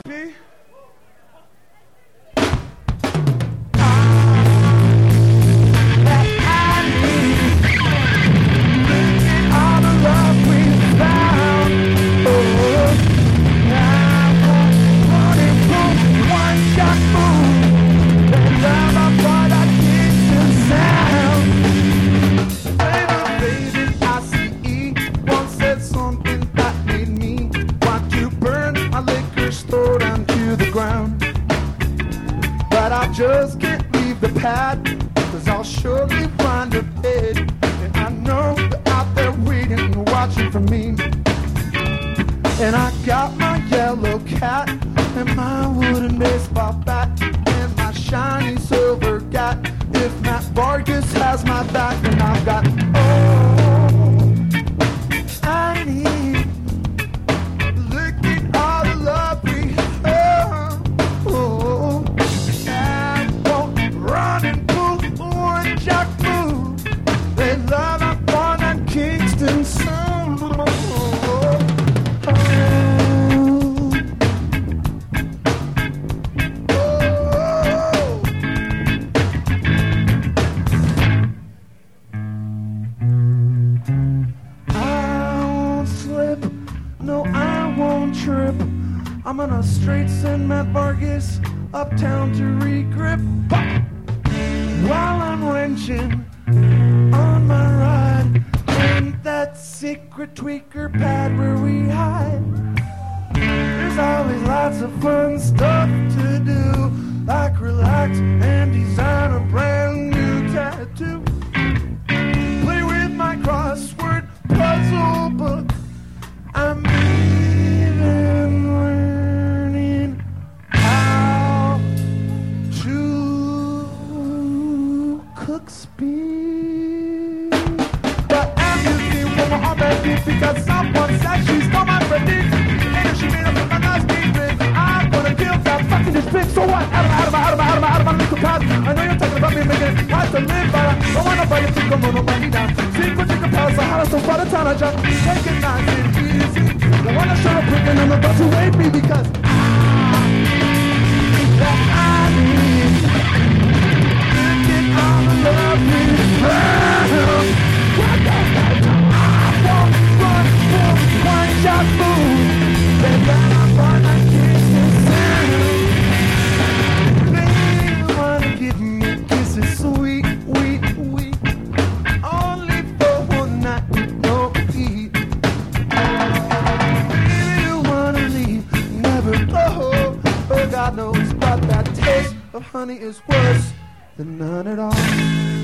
be. But I just can't leave the pad, 'cause I'll surely find a bed. And I know they're out there waiting and watching for me. And I got my yellow cat, and my wooden baseball bat, and my shiny silver gat. If Matt Vargas has my back, then I've got all I need. Look at all the love we have. Oh, I won't run and pull one jack move. They love I born on Kingston sound. I'm gonna straight send Matt Vargas uptown to regrip. While I'm wrenching on my ride in that secret tweaker pad where we hide. There's always lots of fun stuff to do, like relax and design a brand new tattoo. Play with my crossword puzzle book. I'm even learning how to cook speed. But as you see, when we're on that beat, because someone said she stole my credit, and she made up a nice beat with, I'm gonna kill that fucking this bitch. So what? Out of my little past. I know you're talking about me making it hard to live, but I don't want nobody to come on nobody down. Secret you can pass, so how so by the time I jump, take it nice and easy. I wanna show up quick and I'm about to wait me because that I need. Look at all the love we found. I won't run for one shot move. Then I'm gonna kiss the sound. They wanna give me kisses sweet, sweet, sweet. Only for one night, no heat. Oh, God knows, but that taste of honey is worse than none at all.